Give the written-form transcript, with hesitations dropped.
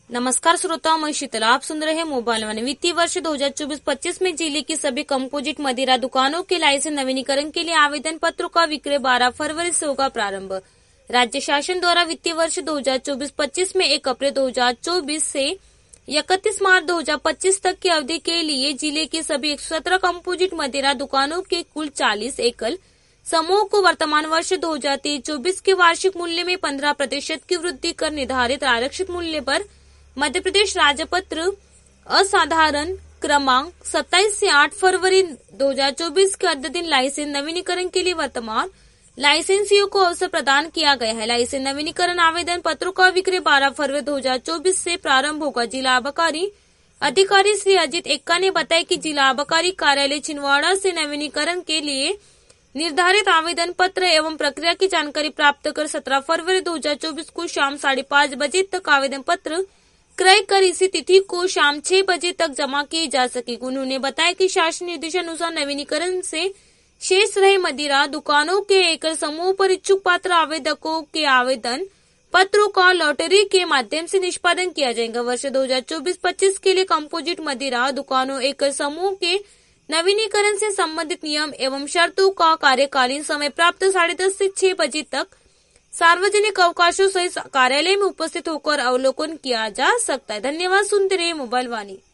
नमस्कार श्रोताओं, मैं शीतला। आप सुन रहे हैं मोबाइल वाणी। वित्तीय वर्ष 2024-25 में जिले की सभी कंपोजिट मदिरा दुकानों के लाइसेंस नवीनीकरण के लिए आवेदन पत्रों का विक्रय 12 फरवरी से होगा प्रारंभ। राज्य शासन द्वारा वित्तीय वर्ष 2024-25 में 1 अप्रैल 2024 से 31 मार्च 2025 तक की अवधि के लिए जिले के सभी 117 कंपोजिट मदिरा दुकानों के कुल 40 एकल समूह को वर्तमान वर्ष 2023-24 के वार्षिक मूल्य में 15% की वृद्धि कर निर्धारित आरक्षित मूल्य पर मध्य प्रदेश राजपत्र असाधारण क्रमांक 27 से 8 फरवरी 2024 के अर्ध दिन लाइसेंस नवीनीकरण के लिए वर्तमान लाइसेंसियों को अवसर प्रदान किया गया है। लाइसेंस नवीनीकरण आवेदन पत्रों का विक्रय 12 फरवरी 2024 से प्रारंभ होगा। जिला आबकारी अधिकारी श्री अजित एक्का ने बताया कि जिला आबकारी कार्यालय छिंदवाड़ा से नवीनीकरण के लिए निर्धारित आवेदन पत्र एवं प्रक्रिया की जानकारी प्राप्त कर 17 फरवरी 2024 को शाम 5:30 बजे तक आवेदन पत्र क्रय कर इसी तिथि को शाम 6 बजे तक जमा किए जा सकेगी। उन्होंने बताया कि शासन निर्देशानुसार नवीनीकरण से शेष रहे मदिरा दुकानों के एकल समूह पर इच्छुक पात्र आवेदकों के आवेदन पत्रों का लॉटरी के माध्यम से निष्पादन किया जाएगा। वर्ष 2024-25 के लिए कंपोजिट मदिरा दुकानों एकल समूह के नवीनीकरण से संबंधित नियम एवं शर्तों का कार्यकालीन समय प्राप्त 10:30 से 6 बजे तक सार्वजनिक अवकाशों सहित कार्यालय में उपस्थित होकर अवलोकन किया जा सकता है। धन्यवाद। सुनते रहिए मोबाइल वाणी।